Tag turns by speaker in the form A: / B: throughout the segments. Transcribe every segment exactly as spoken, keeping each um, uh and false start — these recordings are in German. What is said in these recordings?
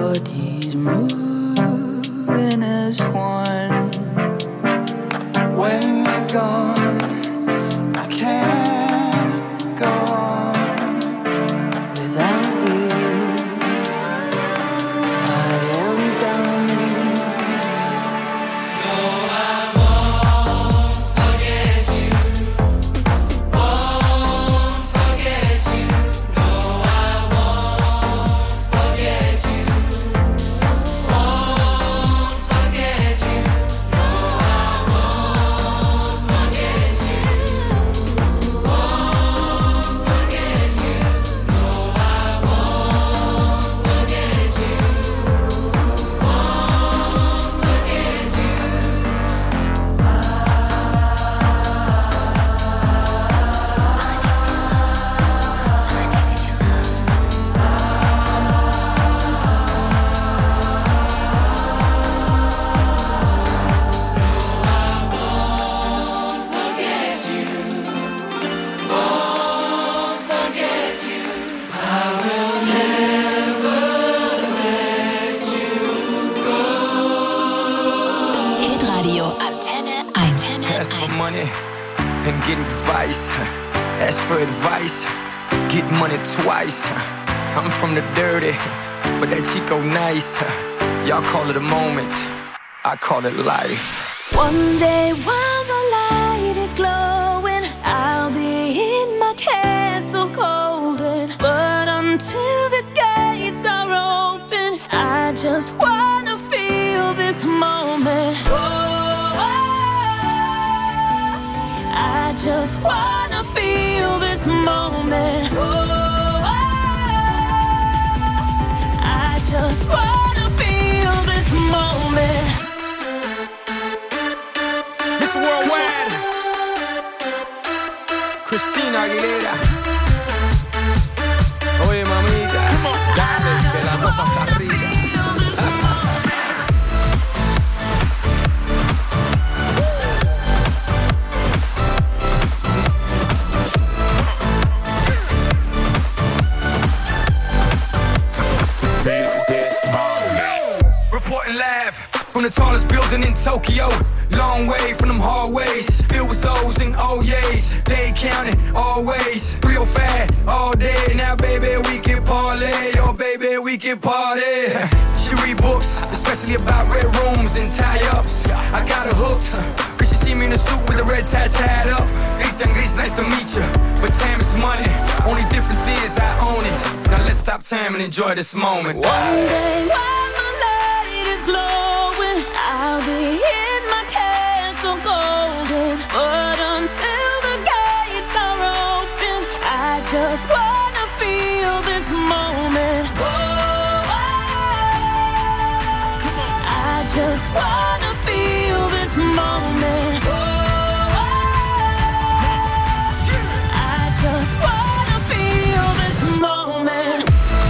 A: bodies moving as one. When you're gone, I can't go on without you. I am done. No, I won't forget you. Won't forget you. No, I won't forget you. Won't forget you. No, I won't forget you. Won't forget you. No, I won't forget you. Won't forget you. Won't forget you. I will never let you go.
B: Hitradio Antenne eins.
C: Ask for money and get advice. Ask for advice, get money twice. I'm from the dirty, but that Chico nice. Y'all call it a moment, I call it life.
D: One day while the light is glowing, I'll be in my castle golden. But until the gates are open, I just wanna feel this moment. Oh, I just wanna feel this moment. Oh, I just wanna feel this moment.
C: Miss Worldwide, Christina Aguilera. Oye mamita, dale que la cosa está rica. Reporting live from the tallest building in Tokyo. Long way from them hallways, filled with O's and O's. They counting always, three oh five all day. Now baby we can parlay, oh baby we can party. She read books, especially about red rooms and tie-ups. I got her hooked, cause she see me in a suit with the red tie tied up. Ethan Gris, nice to meet you, but time is money. Only difference is I own it. Now let's stop time and enjoy this moment.
D: One day while the light is glowing, I'll be in my castle golden. But until the gates are open, I just wanna feel this moment. Oh, I just wanna feel this moment. Oh, I just wanna feel this moment.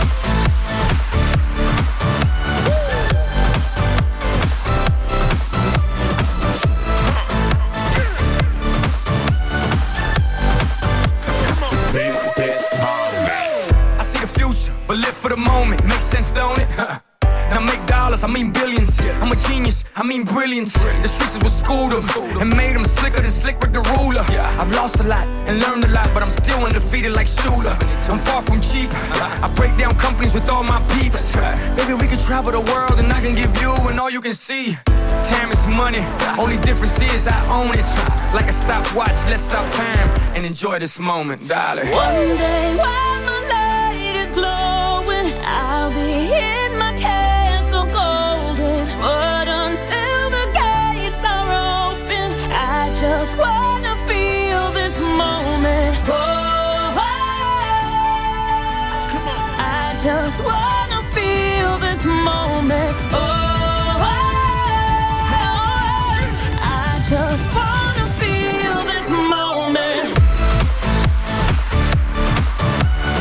C: I see the future, but live for the moment. Makes sense, don't it? Now make dollars, I mean billions. I'm a genius, I mean brilliance. The streets is what schooled them and made them slicker than Slick Rick the ruler. I've lost a lot and learned a lot, but I'm still undefeated like Shooter. I'm far from cheap. I break down companies with all my peeps. Baby, we can travel the world and I can give you and all you can see. Time is money, only difference is I own it. Like a stopwatch, let's stop time and enjoy this moment, darling.
D: One day while the light is glowing, I'll be in my castle golden. But until the gates are open, I just wanna feel this moment. Oh, I just wanna feel this moment. Oh, I just wanna feel this moment.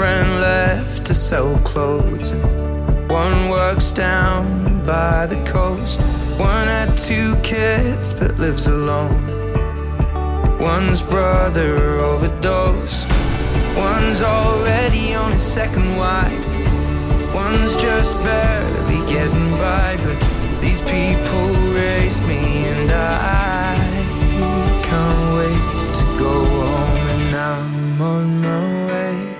E: friend left to sell clothes. One works down by the coast. One had two kids but lives alone. One's brother overdosed. One's already on his second wife. One's just barely getting by. But these people raise me and I can't wait to go home. And I'm on my way.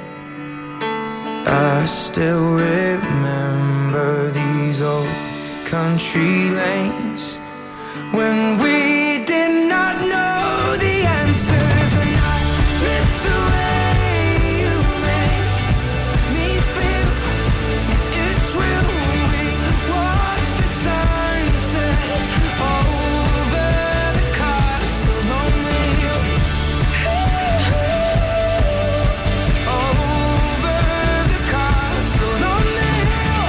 E: I still remember these old country lanes when we did not know the answers. And I miss the way you make me feel it's real. We watch the sunset over the castle on the hill. Over the castle on the hill.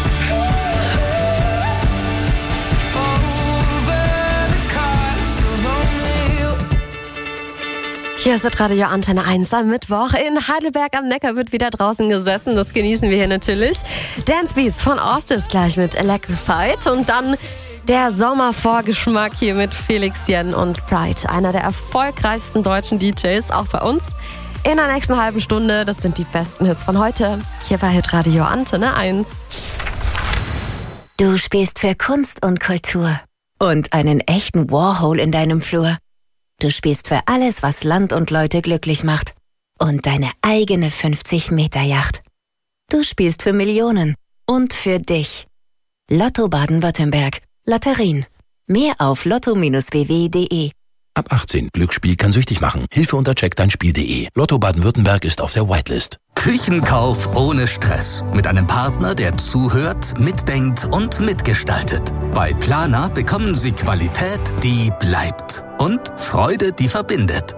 F: Hier ist Radio Antenne eins am Mittwoch. In Heidelberg am Neckar wird wieder draußen gesessen. Das genießen wir hier natürlich. Dance Beats von Ostis gleich mit Electrified. Und dann der Sommervorgeschmack hier mit Felix Jen und Pride. Einer der erfolgreichsten deutschen D Js, auch bei uns. In der nächsten halben Stunde, das sind die besten Hits von heute. Hier bei Hitradio Antenne eins.
B: Du spielst für Kunst und Kultur und einen echten Warhol in deinem Flur. Du spielst für alles, was Land und Leute glücklich macht und deine eigene fünfzig-Meter-Yacht. Du spielst für Millionen und für dich. Lotto Baden-Württemberg. Lotterien. Mehr auf lotto Bindestrich w w punkt de.
G: Ab achtzehn. Glücksspiel kann süchtig machen. Hilfe unter check dein spiel punkt de. Lotto Baden-Württemberg ist auf der Whitelist.
H: Küchenkauf ohne Stress. Mit einem Partner, der zuhört, mitdenkt und mitgestaltet. Bei Planer bekommen Sie Qualität, die bleibt. Und Freude, die verbindet.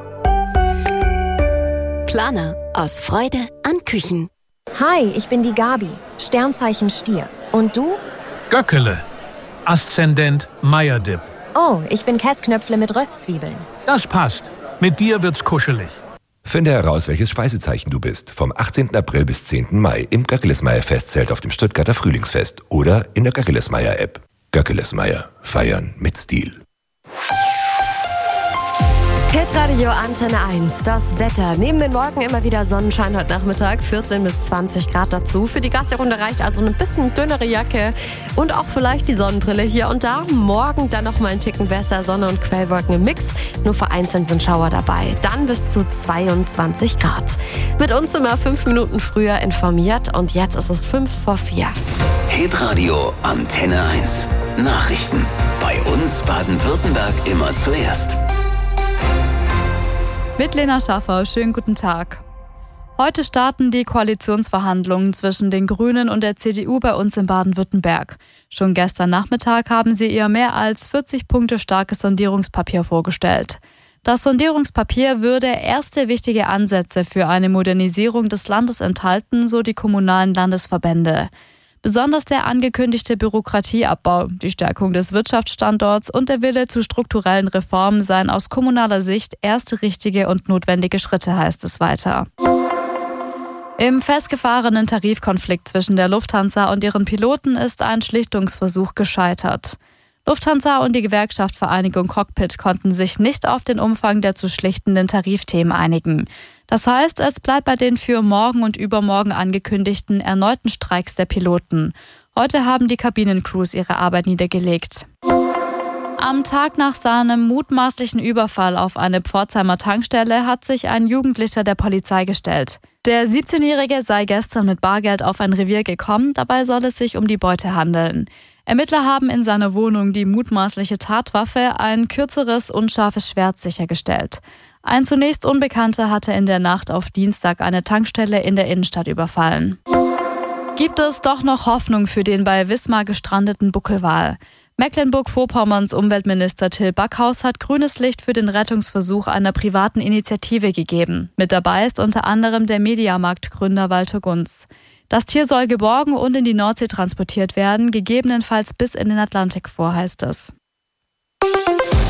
B: Planer. Aus Freude an Küchen.
I: Hi, ich bin die Gabi. Sternzeichen Stier. Und du?
J: Göckele. Aszendent Meierdip.
I: Oh, ich bin Käsknöpfle mit Röstzwiebeln.
J: Das passt. Mit dir wird's kuschelig.
K: Finde heraus, welches Speisezeichen du bist. Vom achtzehnten April bis zehnten Mai im Göckelsmeier-Festzelt auf dem Stuttgarter Frühlingsfest oder in der Göckelsmeier-App. Göckelsmeier. Feiern mit Stil.
F: Hitradio Antenne eins, das Wetter. Neben den Wolken immer wieder Sonnenschein heute Nachmittag, vierzehn bis zwanzig Grad dazu. Für die Gastgerunde reicht also eine bisschen dünnere Jacke und auch vielleicht die Sonnenbrille hier und da. Morgen dann noch mal ein Ticken besser, Sonne und Quellwolken im Mix. Nur vereinzelt sind Schauer dabei. Dann bis zu zweiundzwanzig Grad. Mit uns immer fünf Minuten früher informiert und jetzt ist es fünf vor vier.
L: Hitradio Antenne eins. Nachrichten. Bei uns Baden-Württemberg immer zuerst.
M: Mit Lena Schaffer, schönen guten Tag. Heute starten die Koalitionsverhandlungen zwischen den Grünen und der C D U bei uns in Baden-Württemberg. Schon gestern Nachmittag haben sie ihr mehr als vierzig Punkte starkes Sondierungspapier vorgestellt. Das Sondierungspapier würde erste wichtige Ansätze für eine Modernisierung des Landes enthalten, so die kommunalen Landesverbände. Besonders der angekündigte Bürokratieabbau, die Stärkung des Wirtschaftsstandorts und der Wille zu strukturellen Reformen seien aus kommunaler Sicht erste richtige und notwendige Schritte, heißt es weiter. Im festgefahrenen Tarifkonflikt zwischen der Lufthansa und ihren Piloten ist ein Schlichtungsversuch gescheitert. Lufthansa und die Gewerkschaft Vereinigung Cockpit konnten sich nicht auf den Umfang der zu schlichtenden Tarifthemen einigen. Das heißt, es bleibt bei den für morgen und übermorgen angekündigten erneuten Streiks der Piloten. Heute haben die Kabinencrews ihre Arbeit niedergelegt. Am Tag nach seinem mutmaßlichen Überfall auf eine Pforzheimer Tankstelle hat sich ein Jugendlicher der Polizei gestellt. Der siebzehnjährige sei gestern mit Bargeld auf ein Revier gekommen, dabei soll es sich um die Beute handeln. Ermittler haben in seiner Wohnung die mutmaßliche Tatwaffe, ein kürzeres, unscharfes Schwert, sichergestellt. Ein zunächst Unbekannter hatte in der Nacht auf Dienstag eine Tankstelle in der Innenstadt überfallen. Gibt es doch noch Hoffnung für den bei Wismar gestrandeten Buckelwal? Mecklenburg-Vorpommerns Umweltminister Till Backhaus hat grünes Licht für den Rettungsversuch einer privaten Initiative gegeben. Mit dabei ist unter anderem der Mediamarkt-Gründer Walter Gunz. Das Tier soll geborgen und in die Nordsee transportiert werden, gegebenenfalls bis in den Atlantik vor, heißt es.
F: Der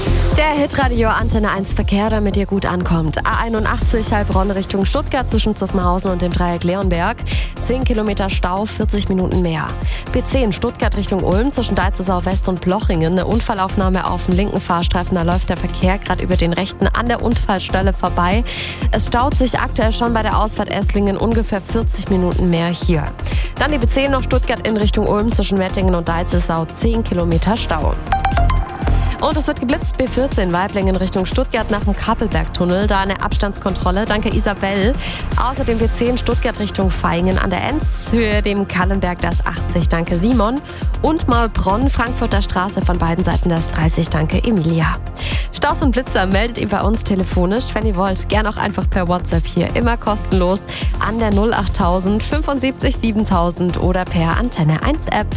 F: Der Hitradio Antenne eins Verkehr, damit ihr gut ankommt. A einundachtzig Heilbronn Richtung Stuttgart zwischen Zuffenhausen und dem Dreieck Leonberg. zehn Kilometer Stau, vierzig Minuten mehr. B zehn Stuttgart Richtung Ulm zwischen Deizelsau West und Plochingen. Eine Unfallaufnahme auf dem linken Fahrstreifen. Da läuft der Verkehr gerade über den rechten an der Unfallstelle vorbei. Es staut sich aktuell schon bei der Ausfahrt Esslingen ungefähr vierzig Minuten mehr hier. Dann die B zehn noch Stuttgart in Richtung Ulm zwischen Wettingen und Deizelsau. zehn Kilometer Stau. Und es wird geblitzt, B vierzehn Waiblingen Richtung Stuttgart nach dem Kappelbergtunnel. Da eine Abstandskontrolle. Danke Isabel. Außerdem B zehn Stuttgart Richtung Vaihingen an der Enz. Höhe dem Kallenberg das achtzig. Danke Simon. Und Maulbronn, Frankfurter Straße von beiden Seiten das dreißig. Danke Emilia. Staus und Blitzer meldet ihr bei uns telefonisch. Wenn ihr wollt, gern auch einfach per WhatsApp hier. Immer kostenlos an der null achttausend fünfundsiebzig siebentausend oder per Antenne eins App.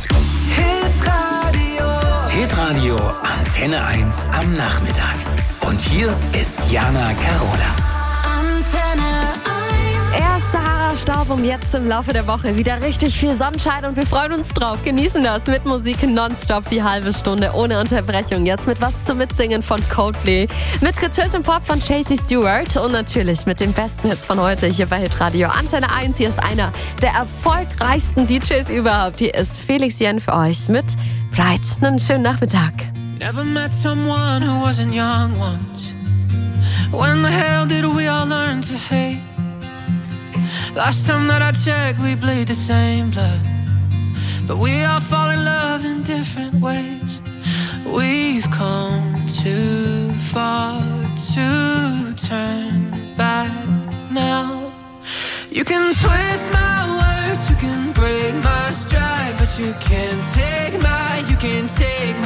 L: Hitradio Antenne eins am Nachmittag. Und hier ist Jana Carola.
D: Antenne eins.
F: Erst Sahara-Staub um jetzt im Laufe der Woche wieder richtig viel Sonnenschein und wir freuen uns drauf. Genießen das mit Musik nonstop die halbe Stunde ohne Unterbrechung. Jetzt mit was zum Mitsingen von Coldplay, mit getöntem Pop von Chasey Stewart und natürlich mit den besten Hits von heute hier bei Hitradio Antenne eins. Hier ist einer der erfolgreichsten D Js überhaupt. Hier ist Felix Jen für euch mit Right. Einen schönen Nachmittag.
N: Never met someone who wasn't young once. When the hell did we all learn to hate? Last time that I checked, we bleed the same blood. But we all fall in love in different ways. We've come too far to turn back now. You can twist my words, you can break my stride, but you can't take my, you can't take